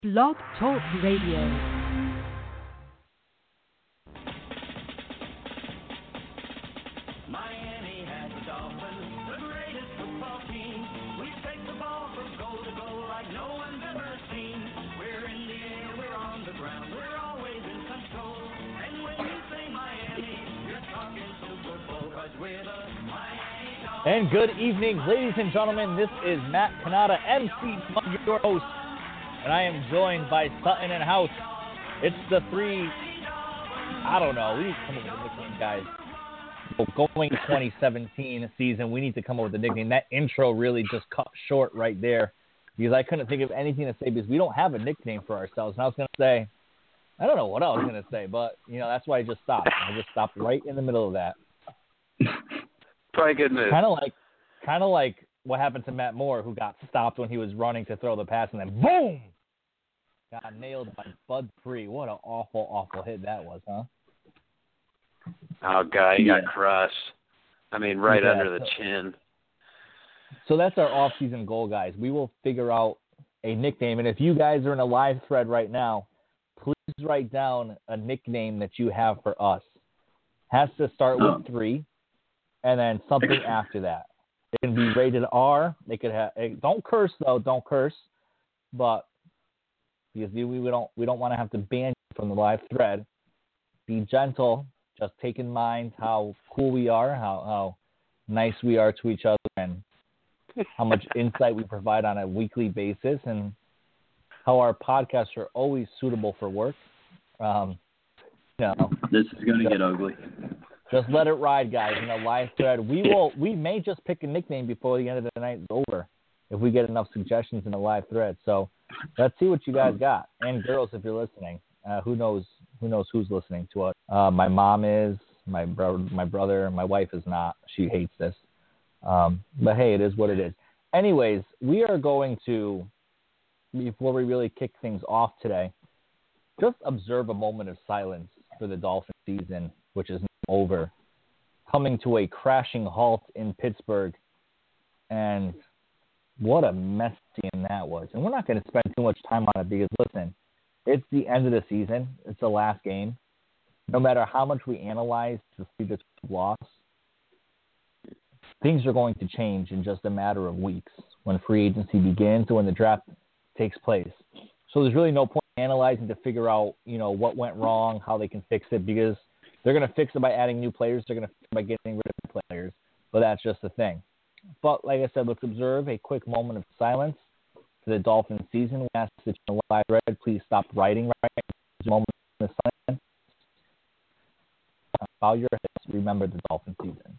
Blog Talk Radio. Miami has the Dolphins, the greatest football team. We take the ball from goal to goal like no one's ever seen. We're in the air, we're on the ground, we're always in control. And when you say Miami, you're talking Super Bowl, 'cause we're the Miami Dolphins. And good evening, ladies and gentlemen. This is Matt Canada, MC, your host, and I am joined by Sutton and House. It's the three, I don't know, we need to come up with a nickname, guys. Going 2017 season, we need to come up with a nickname. That intro really just cut short right there because I couldn't think of anything to say because we don't have a nickname for ourselves. And I was going to say, I don't know what I was going to say, but, you know, that's why I just stopped. I just stopped right in the middle of that. Probably a good move. Kind of like what happened to Matt Moore, who got stopped when he was running to throw the pass, and then boom, got nailed by Bud Free. What an awful, awful hit that was, huh? Oh, God, he got crushed. I mean, right under the chin. So that's our off-season goal, guys. We will figure out a nickname, and if you guys are in a live thread right now, please write down a nickname that you have for us. Has to start with 3, and then something after that. It can be rated R. They could have. Don't curse though. Don't curse. But because we don't want to have to ban you from the live thread. Be gentle. Just take in mind how cool we are, how nice we are to each other, and how much insight we provide on a weekly basis, and how our podcasts are always suitable for work. This is going to get ugly. Just let it ride, guys. In a live thread, we may just pick a nickname before the end of the night is over if we get enough suggestions in the live thread. So let's see what you guys got. And girls, if you're listening, who knows who's listening to us? My mom is, my brother, my wife is not. She hates this. But hey, it is what it is. Anyways, we are going to, before we really kick things off today, just observe a moment of silence for the Dolphin season, which is over, coming to a crashing halt in Pittsburgh. And what a mess scene that was. And we're not going to spend too much time on it because, listen, it's the end of the season. It's the last game. No matter how much we analyze to see this loss, things are going to change in just a matter of weeks when free agency begins or when the draft takes place. So there's really no point in analyzing to figure out, what went wrong, how they can fix it, because they're going to fix it by adding new players. They're going to fix it by getting rid of players. But that's just the thing. But like I said, let's observe a quick moment of silence for the Dolphins season. We ask that you live read, please stop writing right now. There's a moment of silence. Bow your heads. Remember the Dolphin season.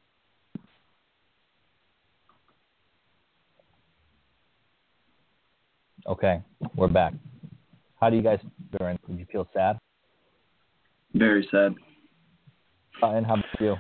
Okay, we're back. How do you guys feel? Did you feel sad? Very sad. And how about you?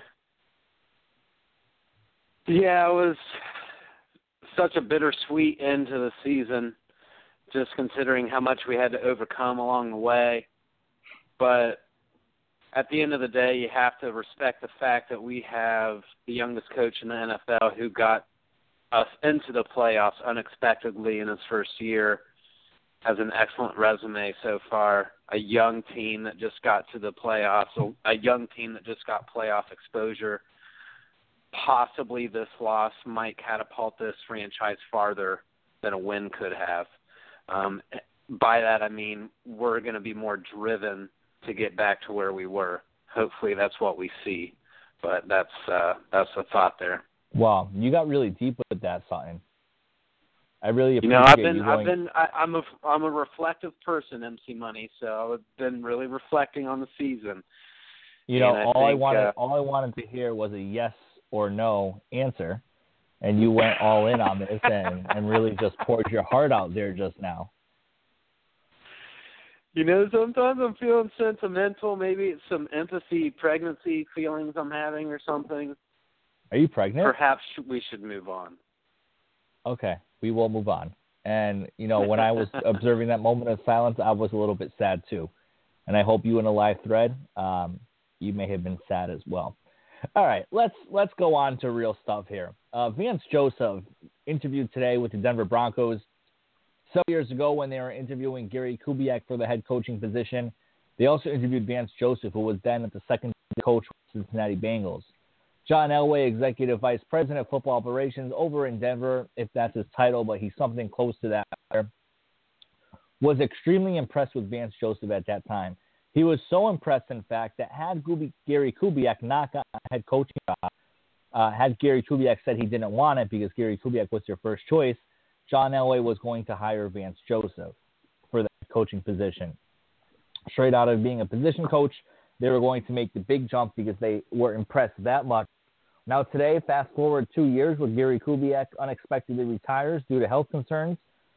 Yeah, it was such a bittersweet end to the season, just considering how much we had to overcome along the way. But at the end of the day, you have to respect the fact that we have the youngest coach in the NFL who got us into the playoffs unexpectedly in his first year, has an excellent resume so far, a young team that just got to the playoffs, a young team that just got playoff exposure. Possibly this loss might catapult this franchise farther than a win could have. By that, I mean we're going to be more driven to get back to where we were. Hopefully that's what we see, but that's the thought there. Wow, you got really deep with that, Sutton. I really appreciate I'm a reflective person, MC Money, so I've been really reflecting on the season. All I wanted to hear was a yes or no answer, and you went all in on this and really just poured your heart out there just now. Sometimes I'm feeling sentimental. Maybe it's some empathy, pregnancy feelings I'm having or something. Are you pregnant? Perhaps we should move on. Okay, we will move on. And, when I was observing that moment of silence, I was a little bit sad too. And I hope you in a live thread, you may have been sad as well. All right, let's go on to real stuff here. Vance Joseph interviewed today with the Denver Broncos several years ago when they were interviewing Gary Kubiak for the head coaching position, they also interviewed Vance Joseph, who was then the second coach for the Cincinnati Bengals. John Elway, Executive Vice President of Football Operations over in Denver, if that's his title, but he's something close to that, was extremely impressed with Vance Joseph at that time. He was so impressed, in fact, that had Gary Kubiak not gotten a head coaching job, had Gary Kubiak said he didn't want it because Gary Kubiak was their first choice, John Elway was going to hire Vance Joseph for the coaching position. Straight out of being a position coach, they were going to make the big jump because they were impressed that much. Now today, fast forward 2 years, where Gary Kubiak unexpectedly retires due to health concerns,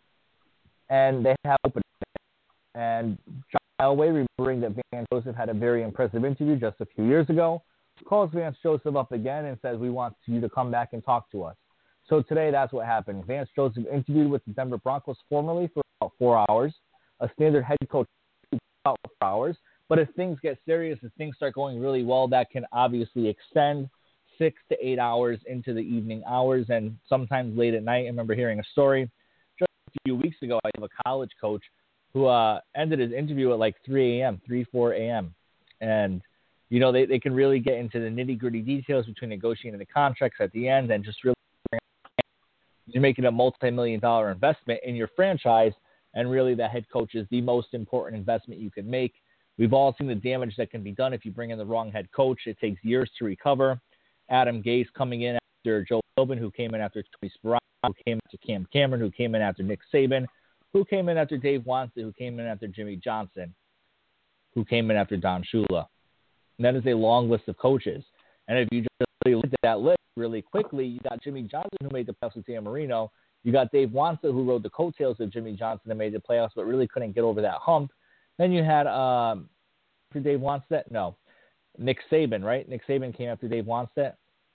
and they have opened. And John Elway, remembering that Vance Joseph had a very impressive interview just a few years ago, calls Vance Joseph up again and says, "We want you to come back and talk to us." So today, that's what happened. Vance Joseph interviewed with the Denver Broncos formally for about 4 hours. A standard head coach about 4 hours. But if things get serious, if things start going really well, that can obviously extend 6 to 8 hours into the evening hours and sometimes late at night. I remember hearing a story just a few weeks ago. I have a college coach who ended his interview at like 4 a.m. And, you know, they can really get into the nitty-gritty details between negotiating the contracts at the end and just really you're making a multi-million-dollar investment in your franchise, and really the head coach is the most important investment you can make. We've all seen the damage that can be done if you bring in the wrong head coach. It takes years to recover. Adam Gase coming in after Joe Philbin, who came in after Tony Sparano, who came after Cam Cameron, who came in after Nick Saban, who came in after Dave Wannstedt, who came in after Jimmy Johnson, who came in after Don Shula. And that is a long list of coaches. And if you just really look at that list really quickly, you got Jimmy Johnson, who made the playoffs with Dan Marino. You got Dave Wannstedt, who rode the coattails of Jimmy Johnson and made the playoffs, but really couldn't get over that hump. Then you had, for Dave Wannstedt? No. Nick Saban, right? Nick Saban came after Dave Wannstedt.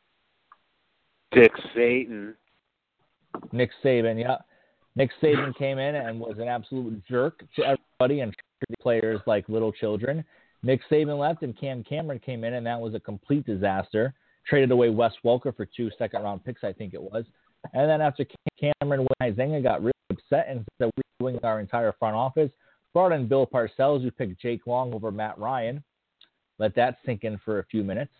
Dick Satan. Nick Saban, yeah. Nick Saban came in and was an absolute jerk to everybody and treated players like little children. Nick Saban left and Cam Cameron came in, and that was a complete disaster. Traded away Wes Welker for 2 second-round picks, I think it was. And then after Cameron, when Izenga got really upset and said, "We're doing our entire front office," brought in Bill Parcells, who picked Jake Long over Matt Ryan. Let that sink in for a few minutes.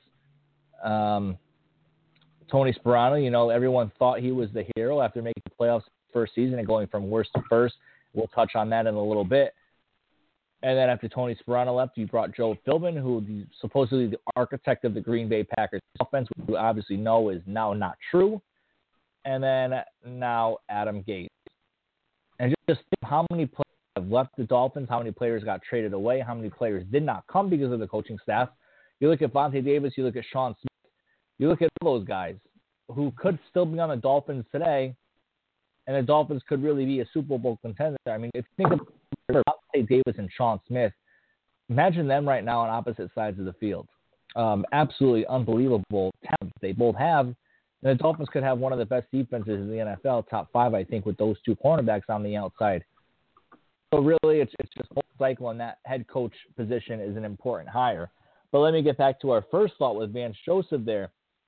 Tony Sparano, you know, everyone thought he was the hero after making the playoffs first season and going from worst to first. We'll touch on that in a little bit. And then after Tony Sparano left, you brought Joe Philbin, who supposedly the architect of the Green Bay Packers offense, which we obviously know is now not true. And then now Adam Gase. And just think how many players have left the Dolphins, how many players got traded away, how many players did not come because of the coaching staff. You look at Vontae Davis, you look at Sean Smith, you look at those guys who could still be on the Dolphins today, and the Dolphins could really be a Super Bowl contender. I mean, if you think of Vontae Davis and Sean Smith, imagine them right now on opposite sides of the field. Absolutely unbelievable talent they both have. And the Dolphins could have one of the best defenses in the NFL, top 5, I think, with those 2 cornerbacks on the outside. So really, it's just whole cycle, and that head coach position is an important hire. But let me get back to our first thought with Vance Joseph there.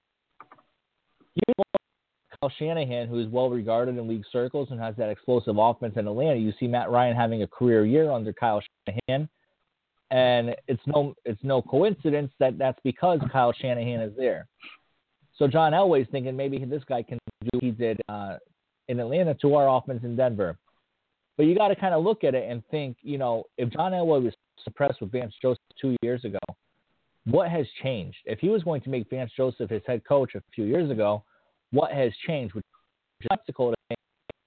You Kyle Shanahan, who is well regarded in league circles and has that explosive offense in Atlanta. You see Matt Ryan having a career year under Kyle Shanahan, and it's no coincidence that that's because Kyle Shanahan is there. So John Elway's thinking maybe this guy can do what he did in Atlanta to our offense in Denver. But you got to kind of look at it and think, you know, if John Elway was suppressed with Vance Joseph 2 years ago, what has changed? If he was going to make Vance Joseph his head coach a few years ago, what has changed? Which is skeptical to think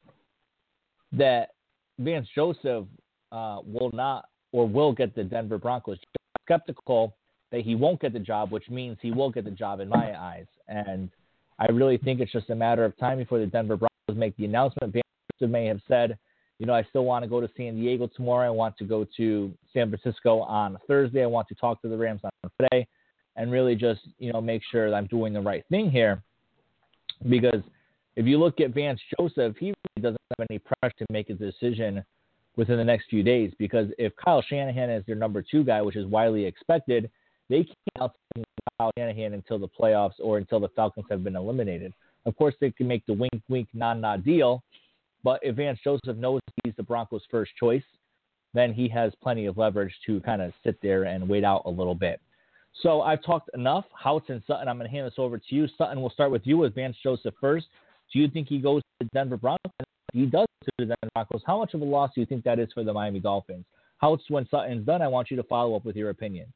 that Vance Joseph will not or will get the Denver Broncos. Skeptical that he won't get the job, which means he will get the job in my eyes. And I really think it's just a matter of time before the Denver Broncos make the announcement. Vance Joseph may have said, you know, I still want to go to San Diego tomorrow. I want to go to San Francisco on Thursday. I want to talk to the Rams on Friday and really just, you know, make sure that I'm doing the right thing here. Because if you look at Vance Joseph, he really doesn't have any pressure to make a decision within the next few days. Because if Kyle Shanahan is their number 2 guy, which is widely expected, they can't outside Kyle Shanahan until the playoffs or until the Falcons have been eliminated. Of course, they can make the wink, wink, nod, nod deal. But if Vance Joseph knows he's the Broncos' first choice, then he has plenty of leverage to kind of sit there and wait out a little bit. So I've talked enough. Houts and Sutton, I'm going to hand this over to you. Sutton, we'll start with you with Vance Joseph first. Do you think he goes to the Denver Broncos? If he does go to the Denver Broncos, how much of a loss do you think that is for the Miami Dolphins? Houts, when Sutton's done, I want you to follow up with your opinion.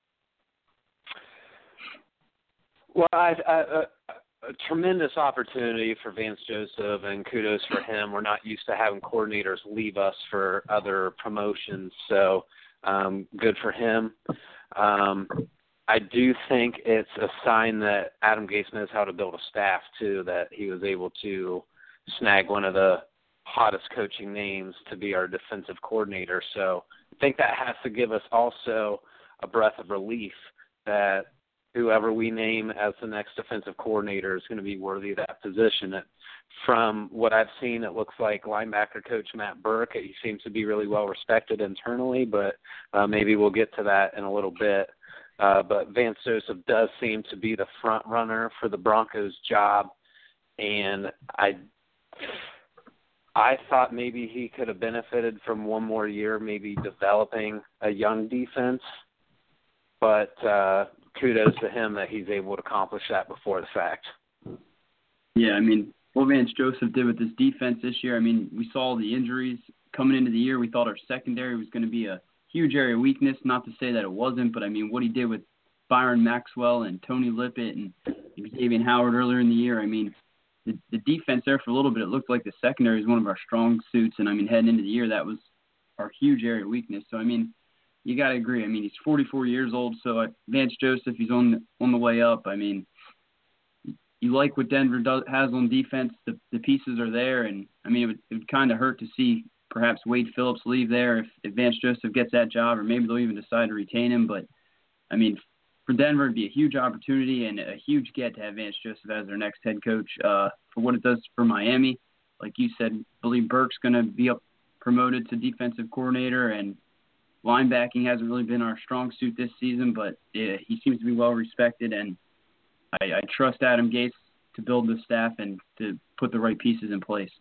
Well, a tremendous opportunity for Vance Joseph, and kudos for him. We're not used to having coordinators leave us for other promotions, so good for him. I do think it's a sign that Adam Gase knows how to build a staff, too, that he was able to snag one of the hottest coaching names to be our defensive coordinator. So I think that has to give us also a breath of relief that whoever we name as the next defensive coordinator is going to be worthy of that position. From what I've seen, it looks like linebacker coach Matt Burke, he seems to be really well respected internally, but maybe we'll get to that in a little bit. But Vance Joseph does seem to be the front runner for the Broncos job, and I thought maybe he could have benefited from one more year, maybe developing a young defense, but kudos to him that he's able to accomplish that before the fact. Yeah, I mean, what Vance Joseph did with this defense this year, I mean, we saw the injuries coming into the year. We thought our secondary was going to be a huge area of weakness. Not to say that it wasn't, but I mean, what he did with Byron Maxwell and Tony Lippett and Xavier Howard earlier in the year, I mean, the defense there for a little bit, it looked like the secondary is one of our strong suits. And, I mean, heading into the year, that was our huge area of weakness. So, I mean, you got to agree. I mean, he's 44 years old, so Vance Joseph, he's on the way up. I mean, you like what Denver has on defense. The pieces are there, and, I mean, it would kind of hurt to see perhaps Wade Phillips leave there if Vance Joseph gets that job, or maybe they'll even decide to retain him. But, I mean, for Denver, it'd be a huge opportunity and a huge get to have Vance Joseph as their next head coach. For what it does for Miami, like you said, I believe Burke's going to be promoted to defensive coordinator, and linebacking hasn't really been our strong suit this season, but he seems to be well respected, and I trust Adam Gase to build the staff and to put the right pieces in place.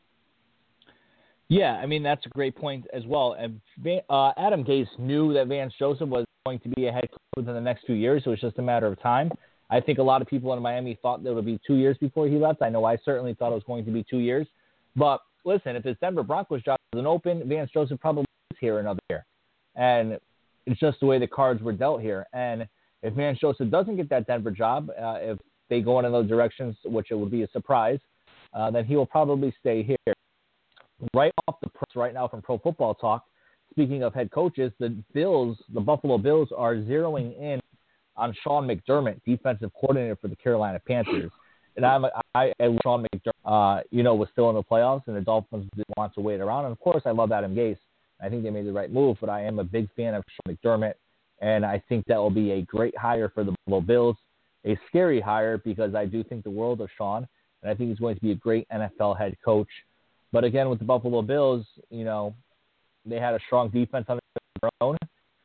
Yeah, I mean, that's a great point as well. Adam Gase knew that Vance Joseph was going to be a head coach within the next 2 years. It was just a matter of time. I think a lot of people in Miami thought that it would be 2 years before he left. I know I certainly thought it was going to be 2 years. But listen, if this Denver Broncos job isn't open, Vance Joseph probably is here another year. And it's just the way the cards were dealt here. And if Vance Joseph doesn't get that Denver job, if they go in those directions, which it would be a surprise, then he will probably stay here. Right off the press right now from Pro Football Talk, speaking of head coaches, the Buffalo Bills are zeroing in on Sean McDermott, defensive coordinator for the Carolina Panthers. And I Sean McDermott, was still in the playoffs, and the Dolphins didn't want to wait around. And, of course, I love Adam Gase. I think they made the right move, but I am a big fan of Sean McDermott, and I think that will be a great hire for the Buffalo Bills, a scary hire because I do think the world of Sean, and I think he's going to be a great NFL head coach. But, again, with the Buffalo Bills, they had a strong defense under their own.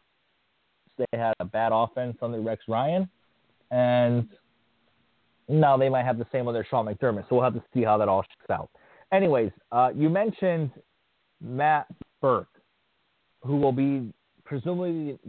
They had a bad offense under Rex Ryan, and now they might have the same with their Sean McDermott, so we'll have to see how that all shakes out. Anyways, you mentioned Matt Burke, who will be presumably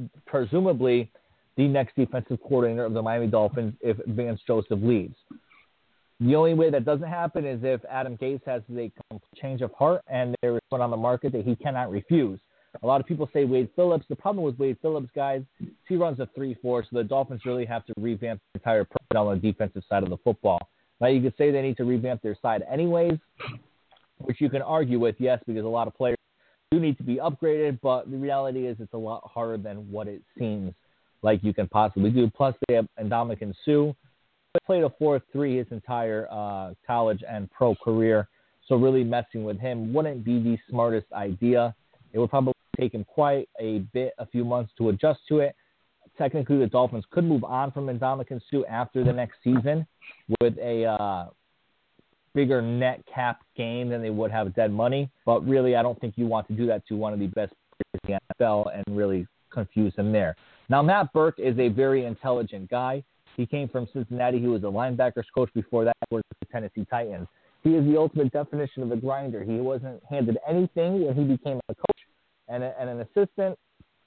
the next defensive coordinator of the Miami Dolphins if Vance Joseph leaves. The only way that doesn't happen is if Adam Gase has a change of heart and there is one on the market that he cannot refuse. A lot of people say Wade Phillips. The problem with Wade Phillips, guys, he runs a 3-4, so the Dolphins really have to revamp the entire personnel on the defensive side of the football. Now, you could say they need to revamp their side anyways, which you can argue with, yes, because a lot of players do need to be upgraded, but the reality is it's a lot harder than what it seems like you can possibly do. Plus, they have Ndamukong Suh, played a 4-3 his entire college and pro career, so really messing with him wouldn't be the smartest idea. It would probably take him quite a few months to adjust to it. Technically, the Dolphins could move on from Ndamukong Suh after the next season with a bigger net cap gain than they would have dead money. But really, I don't think you want to do that to one of the best players in the NFL and really confuse him there. Now, Matt Burke is a very intelligent guy. He came from Cincinnati. He was a linebackers coach before that. He worked with the Tennessee Titans. He is the ultimate definition of a grinder. He wasn't handed anything when he became a coach and an assistant.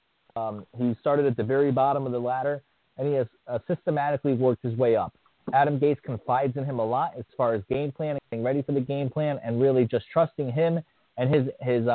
He started at the very bottom of the ladder, and he has systematically worked his way up. Adam Gase confides in him a lot as far as game plan, getting ready for the game plan, and really just trusting him and his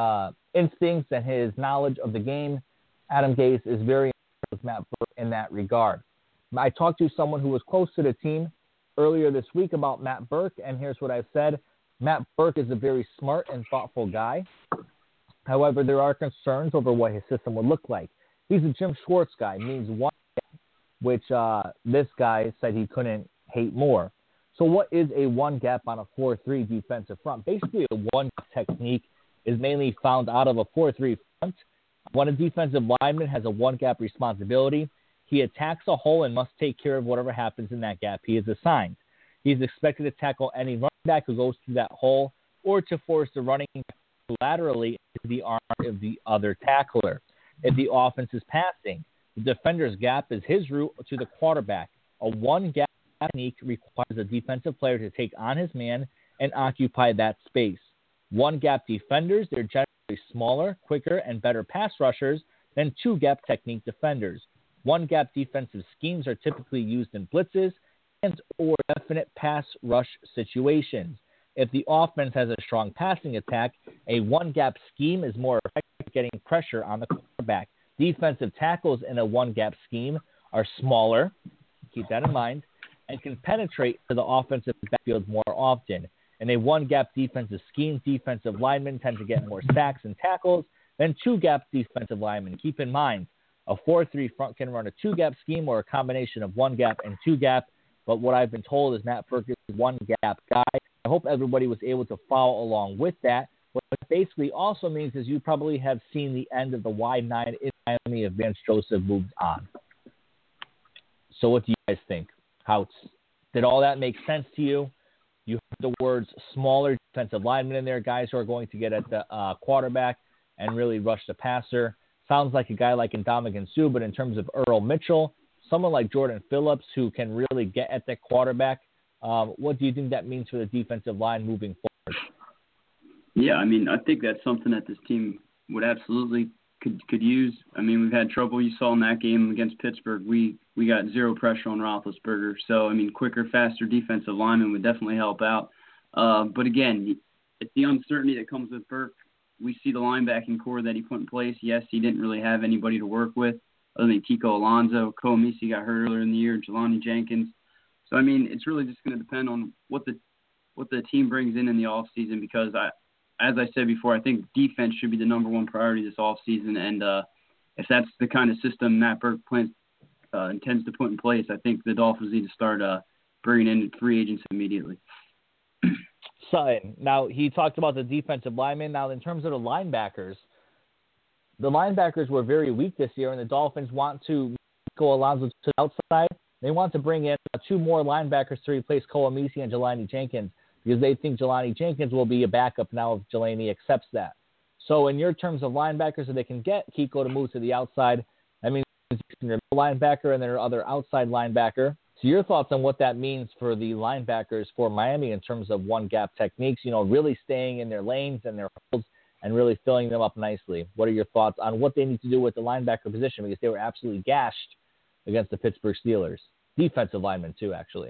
instincts and his knowledge of the game. Adam Gase is very impressed with Matt Burke in that regard. I talked to someone who was close to the team earlier this week about Matt Burke, and here's what I said. Matt Burke is a very smart and thoughtful guy. However, there are concerns over what his system would look like. He's a Jim Schwartz guy, means one, which this guy said he couldn't hate more. So what is a one gap on a 4-3 defensive front? Basically, a one technique is mainly found out of a 4-3 front. When a defensive lineman has a one gap responsibility, he attacks a hole and must take care of whatever happens in that gap he is assigned. He is expected to tackle any running back who goes through that hole or to force the running back laterally into the arm of the other tackler. If the offense is passing, the defender's gap is his route to the quarterback. A one-gap technique requires a defensive player to take on his man and occupy that space. One-gap defenders, they're generally smaller, quicker, and better pass rushers than two-gap technique defenders. One-gap defensive schemes are typically used in blitzes and or definite pass rush situations. If the offense has a strong passing attack, a one-gap scheme is more effective at getting pressure on the quarterback. Defensive tackles in a one-gap scheme are smaller, keep that in mind, and can penetrate to the offensive backfield more often. In a one-gap defensive scheme, defensive linemen tend to get more sacks and tackles than two-gap defensive linemen. Keep in mind, a 4-3 front can run a two-gap scheme or a combination of one-gap and two-gap, but what I've been told is Matt Burke is a one-gap guy. I hope everybody was able to follow along with that. What it basically also means is you probably have seen the end of the wide nine in Miami if Vance Joseph moves on. So what do you guys think? Did all that make sense to you? You heard the words smaller defensive linemen in there, guys who are going to get at the quarterback and really rush the passer. Sounds like a guy like Ndamukong Suh, but in terms of Earl Mitchell, someone like Jordan Phillips who can really get at the quarterback. What do you think that means for the defensive line moving forward? Yeah, I mean, I think that's something that this team would absolutely could use. I mean, we've had trouble. You saw in that game against Pittsburgh, we got zero pressure on Roethlisberger. So, I mean, quicker, faster defensive linemen would definitely help out. But again, it's the uncertainty that comes with Burke. We see the linebacking core that he put in place. Yes, he didn't really have anybody to work with other than Kiko Alonso. Koomisi got hurt earlier in the year, Jelani Jenkins. So, I mean, it's really just going to depend on what the team brings in the offseason because, as I said before, I think defense should be the number one priority this offseason. And if that's the kind of system Matt Burke intends to put in place, I think the Dolphins need to start bringing in free agents immediately. Sutton. Now, he talked about the defensive linemen. Now, in terms of the linebackers were very weak this year, and the Dolphins want to go Alonso to the outside. They want to bring in two more linebackers to replace Koomisi and Jelani Jenkins because they think Jelani Jenkins will be a backup now if Jelani accepts that. So in your terms of linebackers, so they can get Kiko to move to the outside, I mean, their linebacker and their other outside linebacker. So your thoughts on what that means for the linebackers for Miami in terms of one-gap techniques, really staying in their lanes and their holes and really filling them up nicely. What are your thoughts on what they need to do with the linebacker position because they were absolutely gashed against the Pittsburgh Steelers? Defensive linemen, too, actually.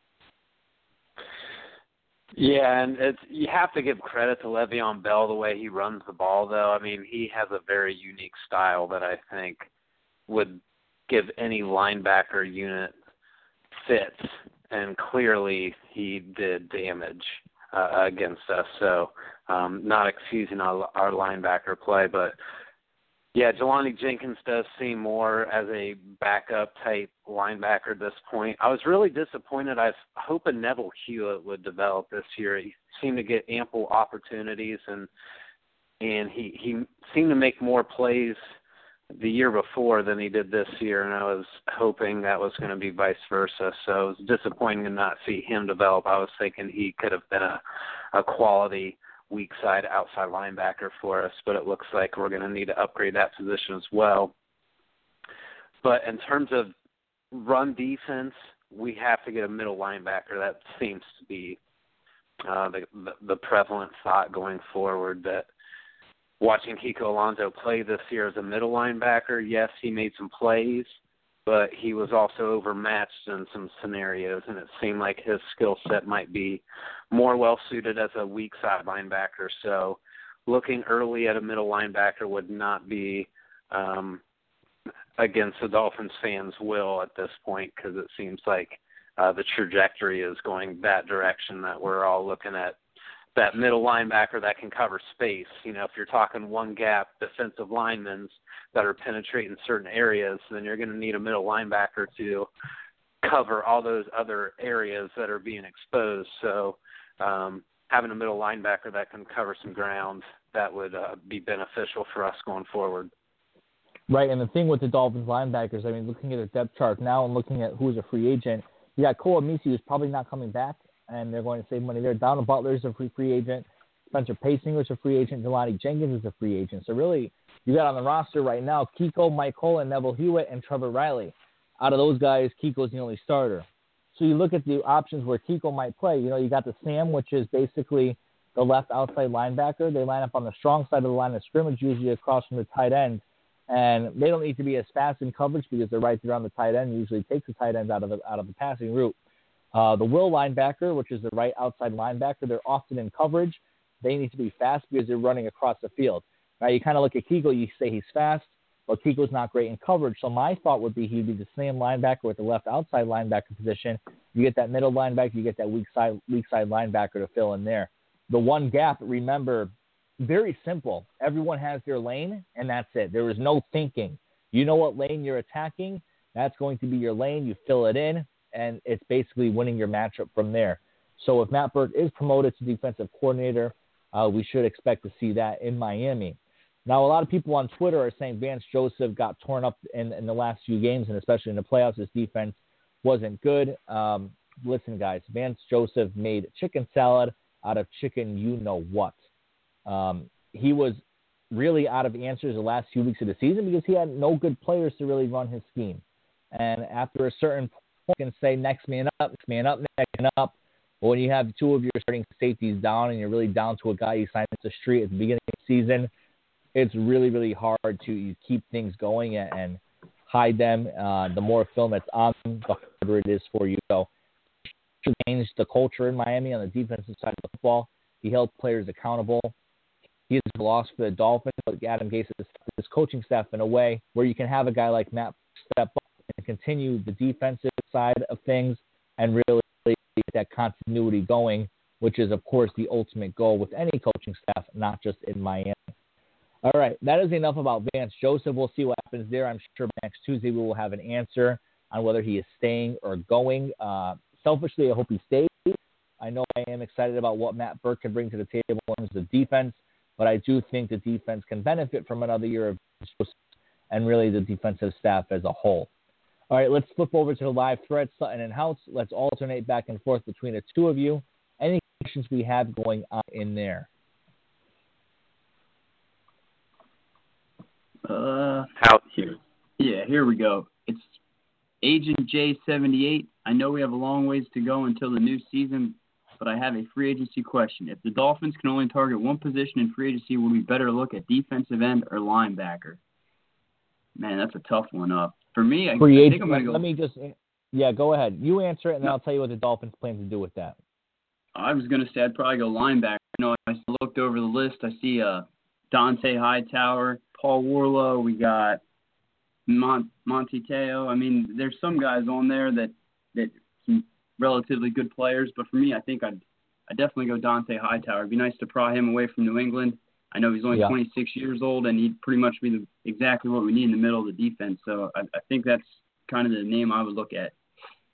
Yeah, and you have to give credit to Le'Veon Bell the way he runs the ball, though. I mean, he has a very unique style that I think would give any linebacker unit fits, and clearly he did damage against us. So not excusing our linebacker play, but yeah, Jelani Jenkins does seem more as a backup-type linebacker at this point. I was really disappointed. I was hoping Neville Hewitt would develop this year. He seemed to get ample opportunities, and he seemed to make more plays the year before than he did this year, and I was hoping that was going to be vice versa. So it was disappointing to not see him develop. I was thinking he could have been a quality weak side outside linebacker for us, but it looks like we're going to need to upgrade that position as well. But in terms of run defense, we have to get a middle linebacker. That seems to be the prevalent thought going forward that watching Kiko Alonso play this year as a middle linebacker, yes, he made some plays, but he was also overmatched in some scenarios, and it seemed like his skill set might be more well-suited as a weak side linebacker. So looking early at a middle linebacker would not be against the Dolphins fans' will at this point, because it seems like the trajectory is going that direction, that we're all looking at that middle linebacker that can cover space. You know, if you're talking one-gap defensive linemen that are penetrating certain areas, then you're going to need a middle linebacker to cover all those other areas that are being exposed. So having a middle linebacker that can cover some ground, that would be beneficial for us going forward. Right, and the thing with the Dolphins linebackers, I mean, looking at their depth chart now and looking at who's a free agent, you got Cole Amisi, who's probably not coming back, and they're going to save money there. Donald Butler is a free agent. Spencer Paysinger is a free agent. Jelani Jenkins is a free agent. So really, you got on the roster right now Kiko, Mike Cole, Neville Hewitt, and Trevor Riley. Out of those guys, Kiko's the only starter. So you look at the options where Kiko might play. You know, you got the Sam, which is basically the left outside linebacker. They line up on the strong side of the line of scrimmage, usually across from the tight end. And they don't need to be as fast in coverage because they're right there on the tight end. Usually takes the tight ends out of the passing route. The will linebacker, which is the right outside linebacker, they're often in coverage. They need to be fast because they're running across the field. Now, you kind of look at Kiko, you say he's fast, but Kiko's not great in coverage. So my thought would be he'd be the same linebacker with the left outside linebacker position. You get that middle linebacker, you get that weak side linebacker to fill in there. The one gap, remember, very simple. Everyone has their lane, and that's it. There is no thinking. You know what lane you're attacking. That's going to be your lane. You fill it in, and it's basically winning your matchup from there. So if Matt Burke is promoted to defensive coordinator, we should expect to see that in Miami. Now, a lot of people on Twitter are saying Vance Joseph got torn up in the last few games, and especially in the playoffs, his defense wasn't good. Listen, guys, Vance Joseph made chicken salad out of chicken you-know-what. He was really out of answers the last few weeks of the season because he had no good players to really run his scheme. And after a certain point, you can say next man up. But when you have two of your starting safeties down and you're really down to a guy you signed off the street at the beginning of the season, it's really, really hard to keep things going and hide them. The more film that's on them, the harder it is for you. So he changed the culture in Miami on the defensive side of the football. He held players accountable. He is a loss for the Dolphins, but Adam Gase has his coaching staff in a way where you can have a guy like Matt step up and continue the defensive side of things and really get that continuity going, which is, of course, the ultimate goal with any coaching staff, not just in Miami. All right, that is enough about Vance Joseph. We'll see what happens there. I'm sure next Tuesday we will have an answer on whether he is staying or going. Selfishly, I hope he stays. I know I am excited about what Matt Burke can bring to the table in terms of defense, but I do think the defense can benefit from another year of Joseph and really the defensive staff as a whole. All right, let's flip over to the live thread, Sutton and House. Let's alternate back and forth between the two of you. Any questions we have going on in there? Here we go. It's Agent J78. I know we have a long ways to go until the new season, but I have a free agency question. If the Dolphins can only target one position in free agency, would we better look at defensive end or linebacker? Man, that's a tough one. For me, I think I'm going to go. Go ahead. You answer it, and then I'll tell you what the Dolphins plan to do with that. I was going to say I'd probably go linebacker. You know, I looked over the list. I see Dante Hightower, Paul Warlow. We got Monty Teo. I mean, there's some guys on there that some relatively good players, but for me, I think I'd definitely go Dante Hightower. It'd be nice to pry him away from New England. I know he's only 26 years old, and he'd pretty much be exactly what we need in the middle of the defense. So I think that's kind of the name I would look at.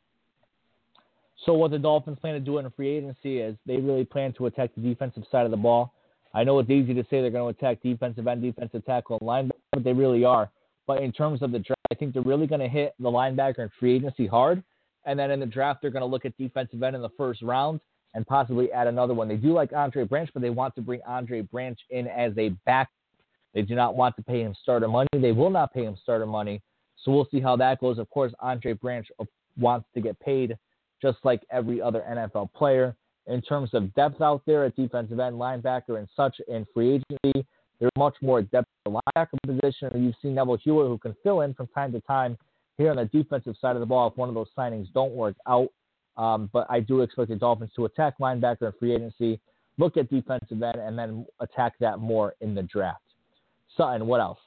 So what the Dolphins plan to do in a free agency is they really plan to attack the defensive side of the ball. I know it's easy to say they're going to attack defensive end, defensive tackle, and linebacker, but they really are. But in terms of the draft, I think they're really going to hit the linebacker and free agency hard. And then in the draft, they're going to look at defensive end in the first round and possibly add another one. They do like Andre Branch, but they want to bring Andre Branch in as a backup. They do not want to pay him starter money. They will not pay him starter money. So we'll see how that goes. Of course, Andre Branch wants to get paid just like every other NFL player. in terms of depth out there at defensive end, linebacker, and such in free agency. There's much more depth at the linebacker position. You've seen Neville Hewitt, who can fill in from time to time here on the defensive side of the ball if one of those signings don't work out. But I do expect the Dolphins to attack linebacker in free agency, look at defensive end, and then attack that more in the draft. Sutton, what else?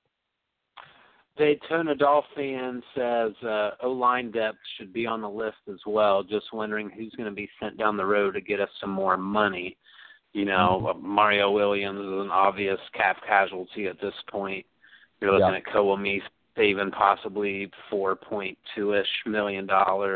Daytona Dolphin says O-line depth should be on the list as well. Just wondering who's going to be sent down the road to get us some more money. You know, Mario Williams is an obvious cap casualty at this point. You're looking at Kawhi saving possibly $4.2-ish million.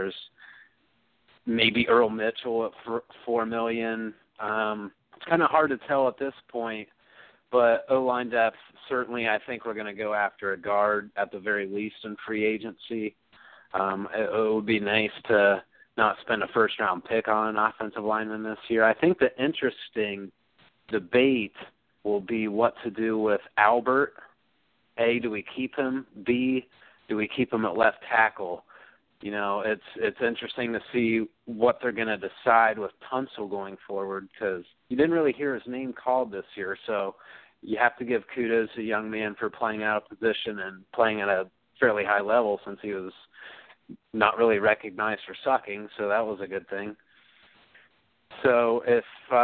Maybe Earl Mitchell at $4 million. It's kind of hard to tell at this point. But O-line depth, certainly I think we're going to go after a guard at the very least in free agency. It would be nice to not spend a first-round pick on an offensive lineman this year. I think the interesting debate will be what to do with Albert. A, do we keep him? B, do we keep him at left tackle? You know, it's interesting to see what they're going to decide with Tunsil going forward because you didn't really hear his name called this year. So you have to give kudos to a young man for playing out of position and playing at a fairly high level since he was not really recognized for sucking. So that was a good thing. So if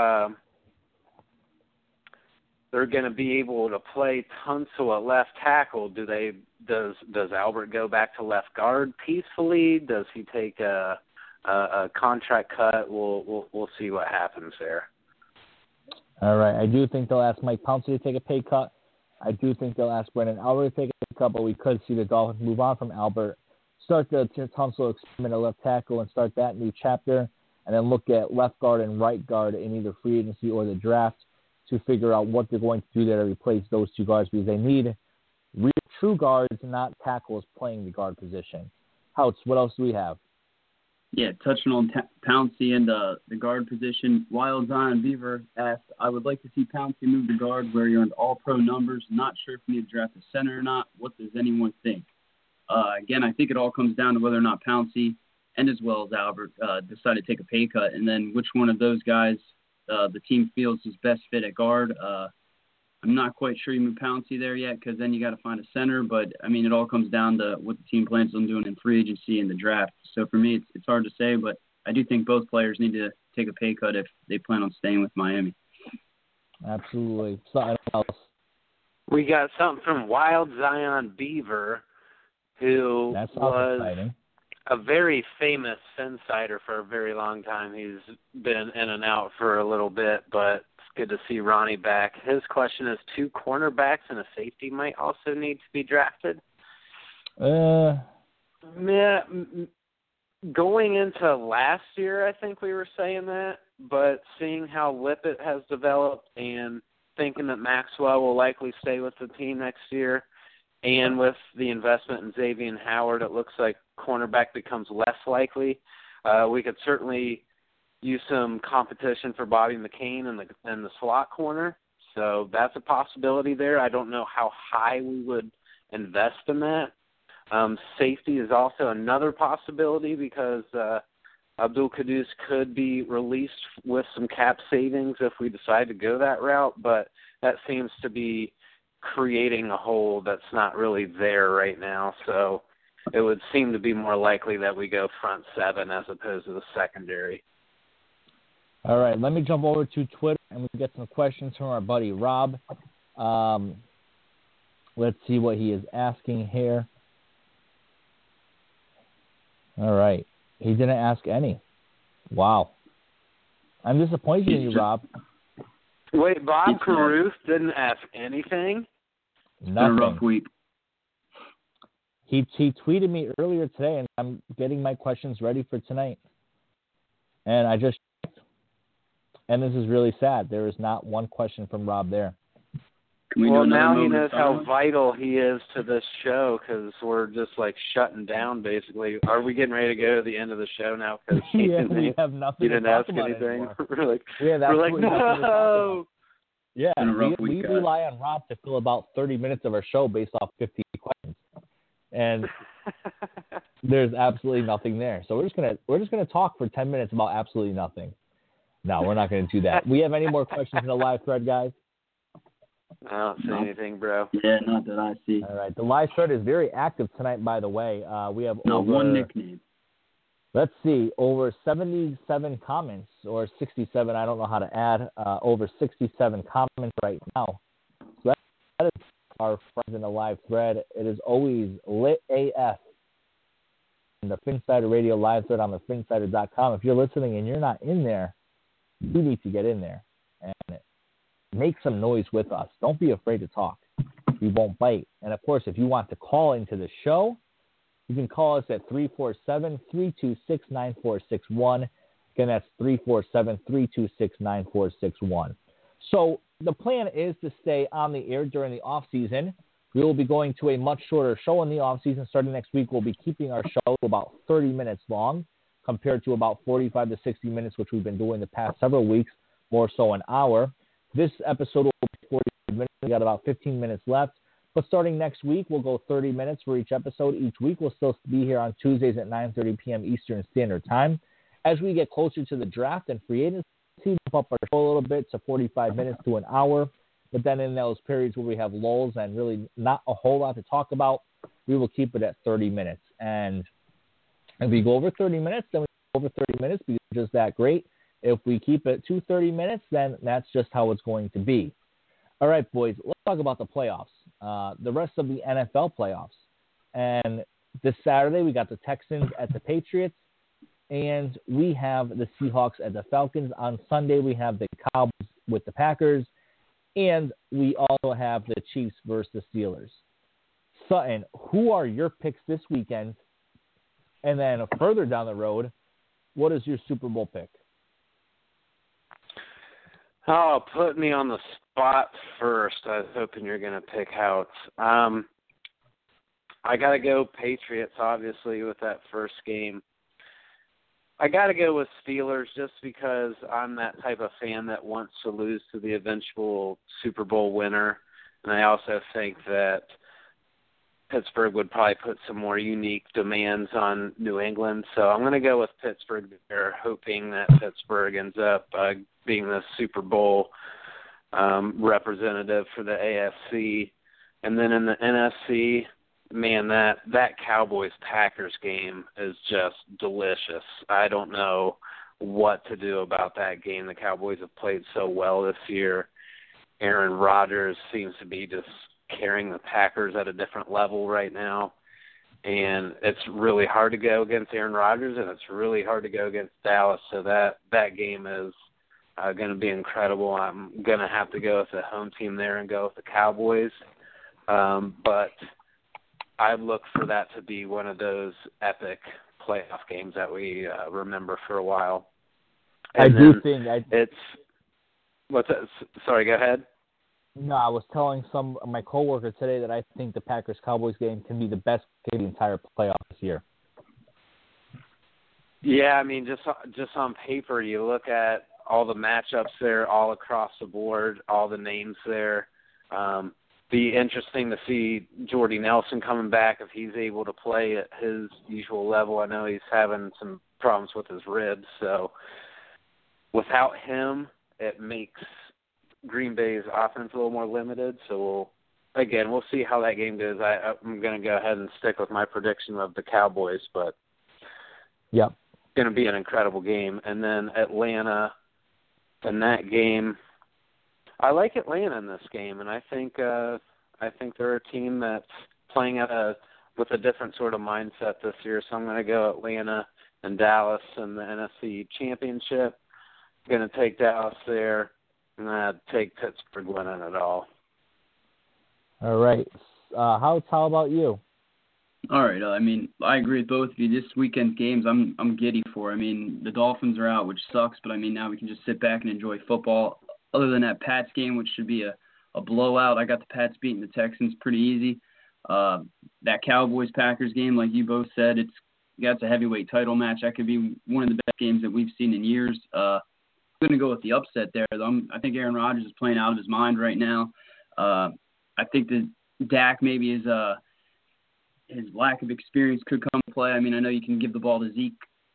they're going to be able to play Tunsil at left tackle, does Albert go back to left guard peacefully? Does he take a contract cut? We'll see what happens there. All right. I do think they'll ask Mike Pouncey to take a pay cut. I do think they'll ask Brendan Albert to take a pay cut, but we could see the Dolphins move on from Albert, start the Tunsil experiment at left tackle and start that new chapter, and then look at left guard and right guard in either free agency or the draft to figure out what they're going to do there to replace those two guards because they need real true guards, not tackles playing the guard position. Houts, what else do we have? Yeah, touching on Pouncey and the guard position, Wild Zion Beaver asked, I would like to see Pouncey move to guard where he earned all-pro numbers. Not sure if we need to draft a center or not. What does anyone think? Again, I think it all comes down to whether or not Pouncey and as well as Albert decide to take a pay cut, and then which one of those guys the team feels is best fit at guard. I'm not quite sure you move Pouncey there yet because then you got to find a center. But, I mean, it all comes down to what the team plans on doing in free agency and the draft. So, for me, it's hard to say, but I do think both players need to take a pay cut if they plan on staying with Miami. Absolutely. Something else. We got something from Wild Zion Beaver, who was exciting. A very famous Finsider for a very long time. He's been in and out for a little bit, but it's good to see Ronnie back. His question is 2 cornerbacks and a safety might also need to be drafted. Going into last year, I think we were saying that, but seeing how Lippett has developed and thinking that Maxwell will likely stay with the team next year, and with the investment in Xavier Howard, it looks like cornerback becomes less likely. We could certainly use some competition for Bobby McCain in the slot corner, so that's a possibility there. I don't know how high we would invest in that. Safety is also another possibility because Abdul Quddus could be released with some cap savings if we decide to go that route, but that seems to be creating a hole that's not really there right now. So it would seem to be more likely that we go front 7 as opposed to the secondary. All right, let me jump over to Twitter and we get some questions from our buddy Rob. Let's see what he is asking here. All right. He didn't ask any. Wow. I'm disappointed in you, Rob. Wait, Bob Caruth didn't ask anything? Nothing. It's been a rough week. He tweeted me earlier today, and I'm getting my questions ready for tonight. And I just checked, and this is really sad. There is not one question from Rob there. Well, now he knows how vital he is to this show because we're just like shutting down basically. Are we getting ready to go to the end of the show now? Cause we have nothing. He didn't ask anything. We're like, no. Yeah, we rely on Rob to fill about 30 minutes of our show based off 50 questions, and there's absolutely nothing there. So we're just gonna talk for 10 minutes about absolutely nothing. No, we're not going to do that. We have any more questions in the live thread, guys? I don't see anything, bro. Yeah, not that I see. All right. The live thread is very active tonight, by the way. We have one nickname. Let's see, over 77 comments, or 67, I don't know how to add, over 67 comments right now. So that is our friends in the live thread. It is always lit AF. And the Phinsider Radio live thread on the Phinsider.com. If you're listening and you're not in there, you need to get in there and make some noise with us. Don't be afraid to talk. We won't bite. And, of course, if you want to call into the show, you can call us at 347-326-9461. Again, that's 347-326-9461. So the plan is to stay on the air during the off-season. We will be going to a much shorter show in the off-season. Starting next week, we'll be keeping our show to about 30 minutes long compared to about 45 to 60 minutes, which we've been doing the past several weeks, more so an hour. This episode will be 45 minutes. We got about 15 minutes left. But starting next week, we'll go 30 minutes for each episode. Each week, we'll still be here on Tuesdays at 9:30 p.m. Eastern Standard Time. As we get closer to the draft and free agency, we'll bump our show a little bit to 45 minutes to an hour. But then in those periods where we have lulls and really not a whole lot to talk about, we will keep it at 30 minutes. And if we go over 30 minutes, then we go over 30 minutes because it's just that great. If we keep it to 30 minutes, then that's just how it's going to be. All right, boys, let's talk about the playoffs, the rest of the NFL playoffs. And this Saturday, we got the Texans at the Patriots, and we have the Seahawks at the Falcons. On Sunday, we have the Cowboys with the Packers, and we also have the Chiefs versus the Steelers. Sutton, who are your picks this weekend? And then further down the road, what is your Super Bowl pick? Oh, put me on the spot first. I was hoping you're going to pick out. I got to go Patriots, obviously, with that first game. I got to go with Steelers just because I'm that type of fan that wants to lose to the eventual Super Bowl winner. And I also think that Pittsburgh would probably put some more unique demands on New England. So I'm going to go with Pittsburgh there, hoping that Pittsburgh ends up being the Super Bowl representative for the AFC. And then in the NFC, man, that Cowboys-Packers game is just delicious. I don't know what to do about that game. The Cowboys have played so well this year. Aaron Rodgers seems to be just carrying the Packers at a different level right now. And it's really hard to go against Aaron Rodgers, and it's really hard to go against Dallas. So that game is going to be incredible. I'm going to have to go with the home team there and go with the Cowboys. But I look for that to be one of those epic playoff games that we remember for a while. And I do think what's that? Sorry, go ahead. No, I was telling some of my coworkers today that I think the Packers-Cowboys game can be the best game of the entire playoff this year. Yeah, I mean, just on paper, you look at all the matchups there, all across the board, all the names there. Be interesting to see Jordy Nelson coming back if he's able to play at his usual level. I know he's having some problems with his ribs, so without him, it makes Green Bay's offense a little more limited. So we'll see how that game goes. I'm going to go ahead and stick with my prediction of the Cowboys, but yep, it's going to be an incredible game. And then Atlanta in that game. I like Atlanta in this game, and I think they're a team that's playing with a different sort of mindset this year. So I'm going to go Atlanta and Dallas in the NFC Championship. I'm going to take Dallas there, and I'd take Pittsburgh winning it all. All right. How about you? All right. I mean, I agree with both of you. This weekend's games, I'm giddy for. I mean, the Dolphins are out, which sucks, but I mean, now we can just sit back and enjoy football. Other than that Pats game, which should be a blowout, I got the Pats beating the Texans pretty easy. That Cowboys-Packers game, like you both said, it's a heavyweight title match. That could be one of the best games that we've seen in years. I'm going to go with the upset there. I think Aaron Rodgers is playing out of his mind right now. I think that Dak maybe his lack of experience could come to play. I mean, I know you can give the ball to Zeke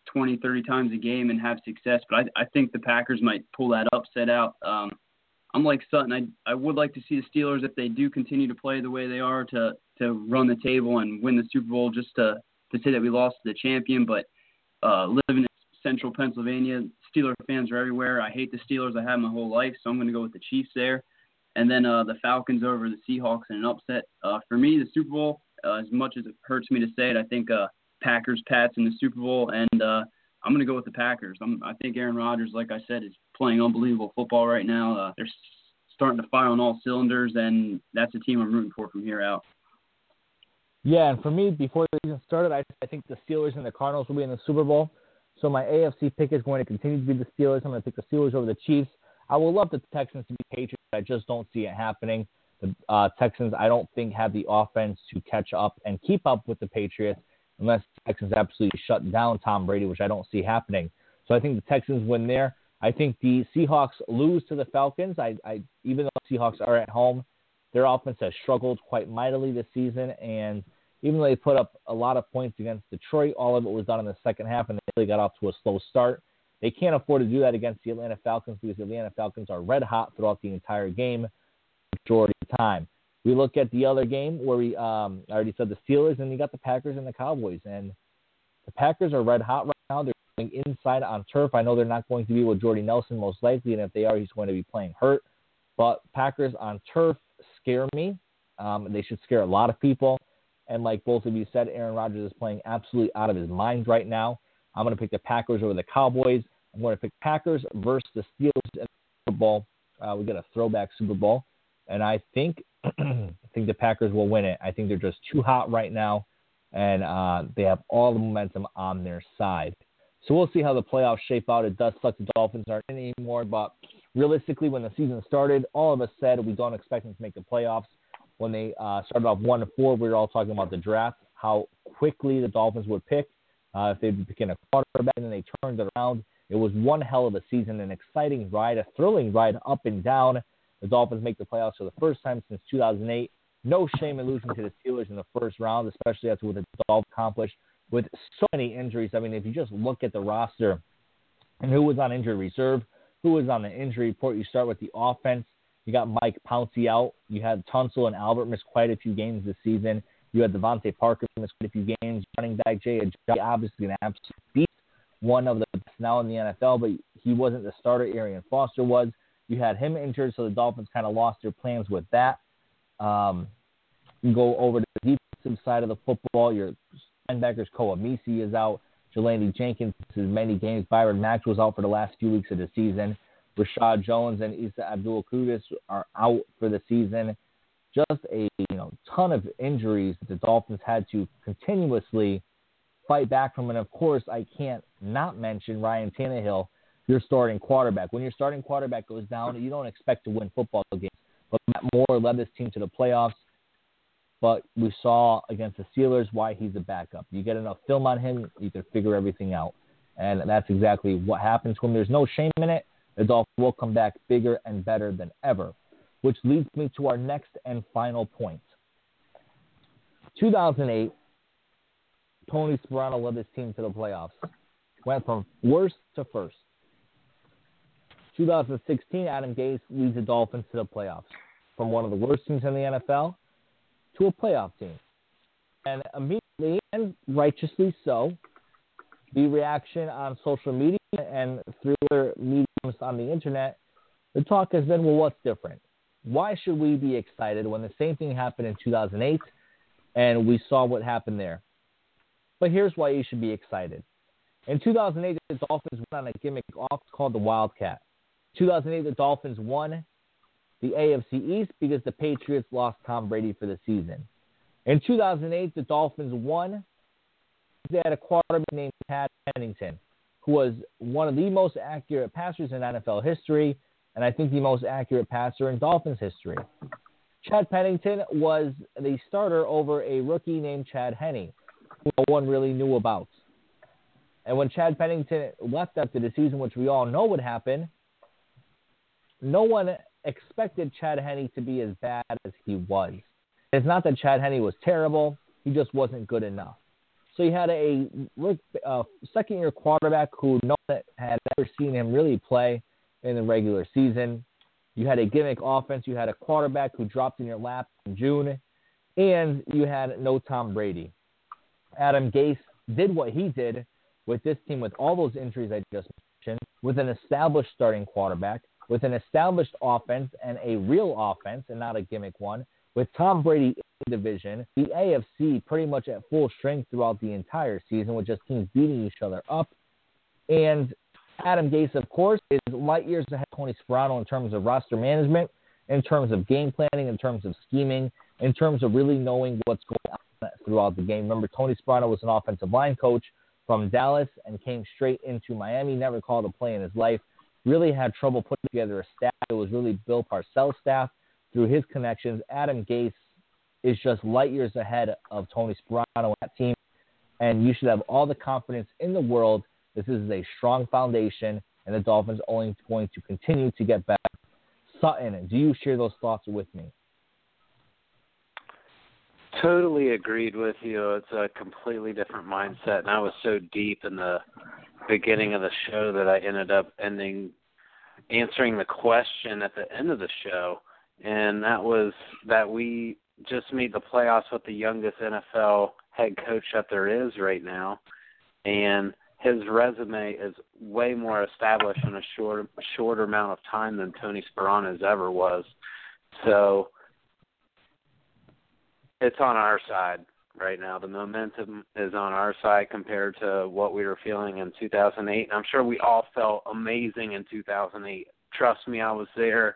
20, 30 times a game and have success. But I think the Packers might pull that upset out. I'm like Sutton. I would like to see the Steelers, if they do continue to play the way they are, to run the table and win the Super Bowl, just to say that we lost to the champion. But living in central Pennsylvania, Steeler fans are everywhere. I hate the Steelers. I have my whole life, so I'm going to go with the Chiefs there. And then the Falcons over the Seahawks in an upset. For me, the Super Bowl, as much as it hurts me to say it, I think Packers, Pats in the Super Bowl, and I'm going to go with the Packers. I think Aaron Rodgers, like I said, is playing unbelievable football right now. They're starting to fire on all cylinders, and that's a team I'm rooting for from here out. Yeah, and for me, before the season started, I think the Steelers and the Cardinals will be in the Super Bowl. So my AFC pick is going to continue to be the Steelers. I'm going to pick the Steelers over the Chiefs. I would love the Texans to be Patriots, but I just don't see it happening. The Texans, I don't think, have the offense to catch up and keep up with the Patriots unless the Texans absolutely shut down Tom Brady, which I don't see happening. So I think the Texans win there. I think the Seahawks lose to the Falcons. Even though the Seahawks are at home, their offense has struggled quite mightily this season, and even though they put up a lot of points against Detroit, all of it was done in the second half, and they really got off to a slow start. They can't afford to do that against the Atlanta Falcons because the Atlanta Falcons are red hot throughout the entire game, majority of the time. We look at the other game where I already said the Steelers, and you got the Packers and the Cowboys. And the Packers are red hot right now. They're going inside on turf. I know they're not going to be with Jordy Nelson most likely, and if they are, he's going to be playing hurt. But Packers on turf scare me. They should scare a lot of people. And like both of you said, Aaron Rodgers is playing absolutely out of his mind right now. I'm going to pick the Packers over the Cowboys. I'm going to pick Packers versus the Steelers in the Super Bowl. We got a throwback Super Bowl. And I think the Packers will win it. I think they're just too hot right now, and they have all the momentum on their side. So we'll see how the playoffs shape out. It does suck the Dolphins aren't in anymore, but realistically, when the season started, all of us said we don't expect them to make the playoffs. When they started off 1-4, we were all talking about the draft, how quickly the Dolphins would pick. If they'd be picking a quarterback, and then they turned it around. It was one hell of a season, an exciting ride, a thrilling ride up and down. The Dolphins make the playoffs for the first time since 2008. No shame in losing to the Steelers in the first round, especially after what the Dolphins accomplished with so many injuries. I mean, if you just look at the roster and who was on injured reserve, who was on the injury report, you start with the offense. You got Mike Pouncey out. You had Tunsil and Albert miss quite a few games this season. You had Devontae Parker miss quite a few games. Running back Jay Ajayi, obviously an absolute beast, one of the best now in the NFL, but he wasn't the starter. Arian Foster was. You had him injured, so the Dolphins kind of lost their plans with that. You go over to the defensive side of the football. Your linebackers, Koa Misi is out. Jelani Jenkins is many games. Byron Max was out for the last few weeks of the season. Rashad Jones and Isa Abdul-Quddus are out for the season. Just a ton of injuries that the Dolphins had to continuously fight back from. And, of course, I can't not mention Ryan Tannehill, your starting quarterback. When your starting quarterback goes down, you don't expect to win football games. But Matt Moore led this team to the playoffs. But we saw against the Steelers why he's a backup. You get enough film on him, you can figure everything out. And that's exactly what happens when there's no shame in it. The Dolphins will come back bigger and better than ever, which leads me to our next and final point. 2008, Tony Sparano led this team to the playoffs. Went from worst to first. 2016, Adam Gase leads the Dolphins to the playoffs. From one of the worst teams in the NFL to a playoff team. And immediately, and righteously so, the reaction on social media and through other mediums on the internet, the talk has been, well, what's different? Why should we be excited when the same thing happened in 2008 and we saw what happened there? But here's why you should be excited. In 2008, the Dolphins went on a gimmick off called the Wildcat. In 2008, the Dolphins won the AFC East because the Patriots lost Tom Brady for the season. In 2008, the Dolphins won. They had a quarterback named Chad Pennington, who was one of the most accurate passers in NFL history, and I think the most accurate passer in Dolphins history. Chad Pennington was the starter over a rookie named Chad Henne, who no one really knew about. And when Chad Pennington left after the season, which we all know would happen, no one expected Chad Henne to be as bad as he was. It's not that Chad Henne was terrible. He just wasn't good enough. So you had a second-year quarterback who no one had ever seen him really play in the regular season. You had a gimmick offense. You had a quarterback who dropped in your lap in June. And you had no Tom Brady. Adam Gase did what he did with this team with all those injuries I just mentioned, with an established starting quarterback, with an established offense and a real offense and not a gimmick one, with Tom Brady in the division, the AFC pretty much at full strength throughout the entire season with just teams beating each other up. And Adam Gase, of course, is light years ahead of Tony Sparano in terms of roster management, in terms of game planning, in terms of scheming, in terms of really knowing what's going on throughout the game. Remember, Tony Sparano was an offensive line coach from Dallas and came straight into Miami, never called a play in his life, really had trouble putting together a staff. It was really Bill Parcells' staff through his connections. Adam Gase is just light years ahead of Tony Sparano and that team, and you should have all the confidence in the world. This is a strong foundation, and the Dolphins are only going to continue to get better. Sutton, do you share those thoughts with me? Totally agreed with you. It's a completely different mindset, and I was so deep in the beginning of the show that I ended up answering the question at the end of the show, and that was that we just made the playoffs with the youngest NFL head coach that there is right now, and his resume is way more established in a shorter amount of time than Tony Sparano's ever was. So it's on our side right now. The momentum is on our side compared to what we were feeling in 2008. And I'm sure we all felt amazing in 2008. Trust me, I was there.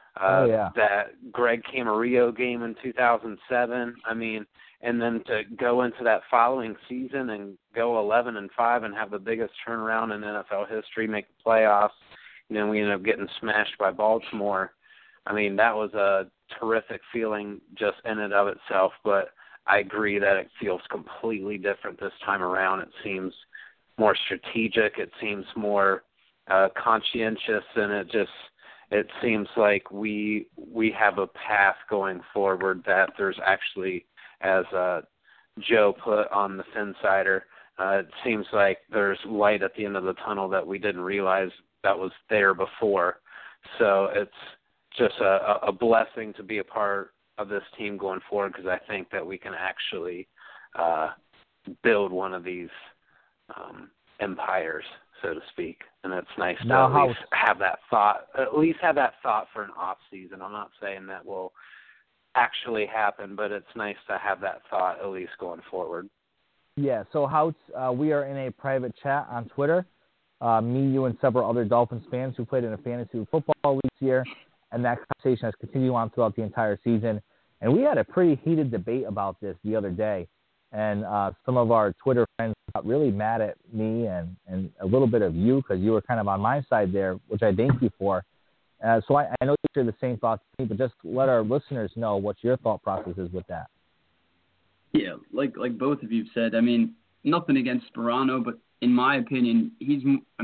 That Greg Camarillo game in 2007. I mean, and then to go into that following season and go 11-5 and have the biggest turnaround in NFL history, make the playoffs, and then we ended up getting smashed by Baltimore. I mean, that was a terrific feeling just in and of itself, but I agree that it feels completely different this time around. It seems more strategic. It seems more conscientious, and it seems like we have a path going forward that there's actually, as Joe put on the Finsider, it seems like there's light at the end of the tunnel that we didn't realize that was there before. So it's just a blessing to be a part of this team going forward, because I think that we can actually build one of these empires, so to speak. And it's nice to at least have that thought for an off season. I'm not saying that will actually happen, but it's nice to have that thought at least going forward. Yeah, so Houts, we are in a private chat on Twitter, me, you, and several other Dolphins fans who played in a fantasy football league this year, and that conversation has continued on throughout the entire season. And we had a pretty heated debate about this the other day, and some of our Twitter friends got really mad at me and a little bit of you, because you were kind of on my side there, which I thank you for. So I know you share the same thoughts as me, but just let our listeners know what your thought process is with that. Yeah, like both of you said, I mean, nothing against Sparano, but in my opinion, he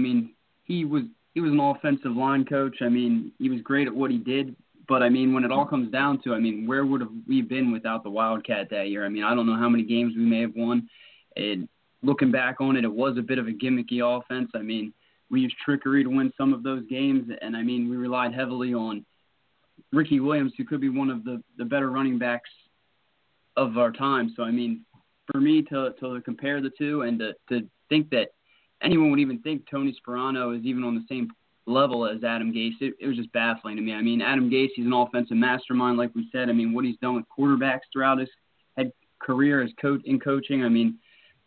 was an offensive line coach. I mean, he was great at what he did, but I mean, when it all comes down to, I mean, where would have we been without the Wildcat that year? I mean, I don't know how many games we may have won. And looking back on it, it was a bit of a gimmicky offense. I mean, we used trickery to win some of those games, and I mean, we relied heavily on Ricky Williams, who could be one of the better running backs of our time. So, I mean, for me to compare the two and to think that anyone would even think Tony Sparano is even on the same level as Adam Gase, it was just baffling to me. I mean, Adam Gase, he's an offensive mastermind, like we said. I mean, what he's done with quarterbacks throughout his career as coaching, I mean,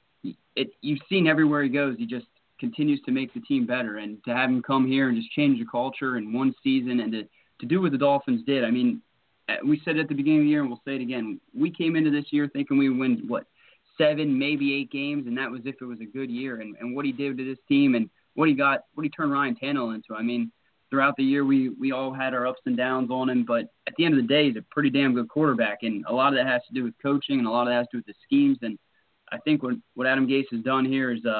you've seen everywhere he goes, he just continues to make the team better. And to have him come here and just change the culture in one season and to do what the Dolphins did, I mean, we said at the beginning of the year, and we'll say it again, we came into this year thinking we would win, 7, maybe 8 games, and that was if it was a good year. And what he did to this team and what he turned Ryan Tannehill into. I mean, throughout the year, we all had our ups and downs on him, but at the end of the day, he's a pretty damn good quarterback, and a lot of that has to do with coaching, and a lot of that has to do with the schemes. And I think what Adam Gase has done here is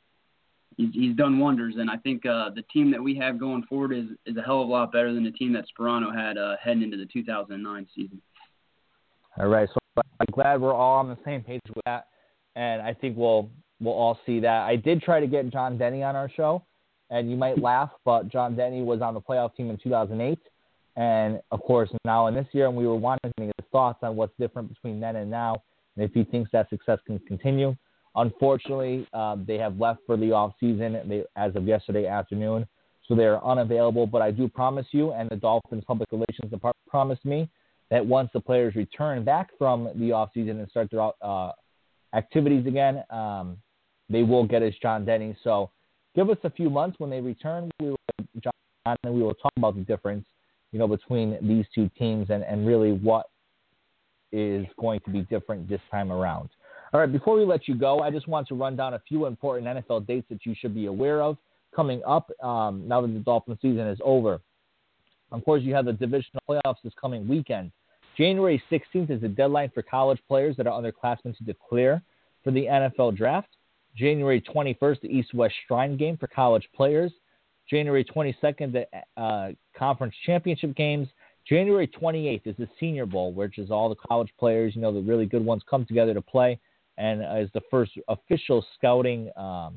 he's done wonders, and I think the team that we have going forward is a hell of a lot better than the team that Sparano had heading into the 2009 season. All right, so I'm glad we're all on the same page with that. and I think we'll all see that. I did try to get John Denny on our show, and you might laugh, but John Denny was on the playoff team in 2008, and of course now in this year, and we were wanting to get his thoughts on what's different between then and now, and if he thinks that success can continue. Unfortunately, they have left for the off season as of yesterday afternoon, so they are unavailable. But I do promise you, and the Dolphins Public Relations Department promised me, that once the players return back from the off season and start their activities again, they will get us John Denny. So give us a few months. When they return, we will talk about the difference, between these two teams and really what is going to be different this time around. All right, before we let you go, I just want to run down a few important NFL dates that you should be aware of coming up now that the Dolphins season is over. Of course, you have the divisional playoffs this coming weekend. January 16th is the deadline for college players that are underclassmen to declare for the NFL draft. January 21st, the East-West Shrine Game for college players. January 22nd, the conference championship games. January 28th is the Senior Bowl, which is all the college players, the really good ones come together to play, and is the first official scouting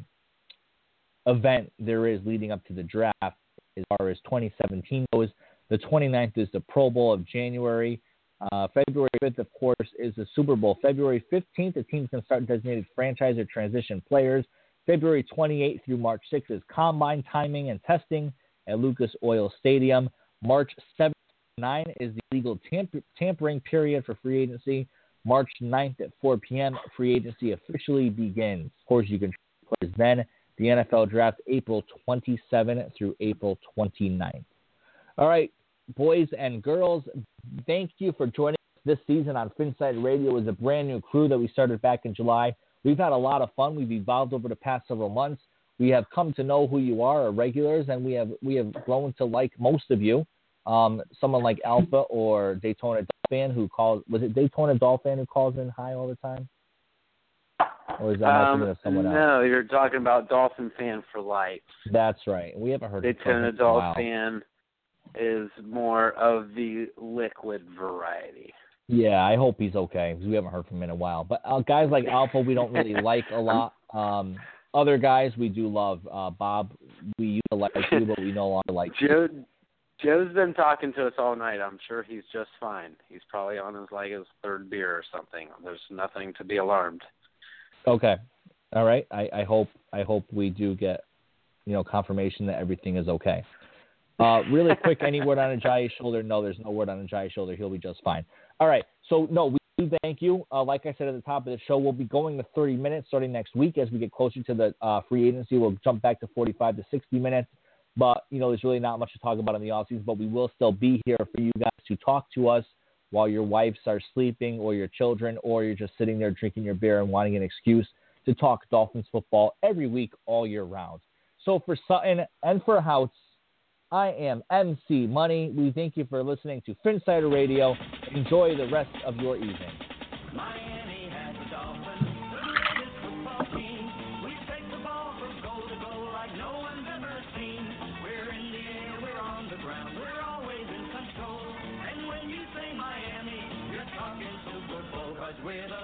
event there is leading up to the draft as far as 2017 goes. The 29th is the Pro Bowl of January. February 5th, of course, is the Super Bowl. February 15th, the teams can start designated franchise or transition players. February 28th through March 6th is combine timing and testing at Lucas Oil Stadium. March 7th to 9 is the legal tampering period for free agency. March 9th at 4 p.m., free agency officially begins. Of course, you can trade players then. The NFL draft April 27th through April 29th. All right, boys and girls, thank you for joining us this season on Phinsight Radio. It was a brand new crew that we started back in July. We've had a lot of fun. We've evolved over the past several months. We have come to know who you are, our regulars, and we have grown to like most of you. Someone like Alpha or Daytona Dolphin who calls, was it Daytona Dolphin who calls in high all the time? Or is that someone else? No, you're talking about Dolphin fan for life. That's right. We haven't heard Daytona Dolphin is more of the liquid variety. Yeah, I hope he's okay because we haven't heard from him in a while. But guys like Alpha, we don't really like a lot. Other guys we do love. Bob, we used to like you, but we no longer like you. Joe's been talking to us all night. I'm sure he's just fine. He's probably on his third beer or something. There's nothing to be alarmed. Okay. All right. I hope we do get, confirmation that everything is okay. Really quick, any word on Ajayi's shoulder? No, there's no word on Ajayi's shoulder. He'll be just fine. All right. So, no, we do thank you. Like I said at the top of the show, we'll be going to 30 minutes starting next week. As we get closer to the free agency, we'll jump back to 45 to 60 minutes. But, there's really not much to talk about in the offseason, but we will still be here for you guys to talk to us while your wives are sleeping or your children, or you're just sitting there drinking your beer and wanting an excuse to talk Dolphins football every week all year round. So for Sutton and for Houts, I am MC Money. We thank you for listening to Phinsider Radio. Enjoy the rest of your evening. Miami has the Dolphins, the greatest football team. We take the ball from goal to goal like no one's ever seen. We're in the air, we're on the ground, we're always in control. And when you say Miami, you're talking Super Bowl, 'cause we're the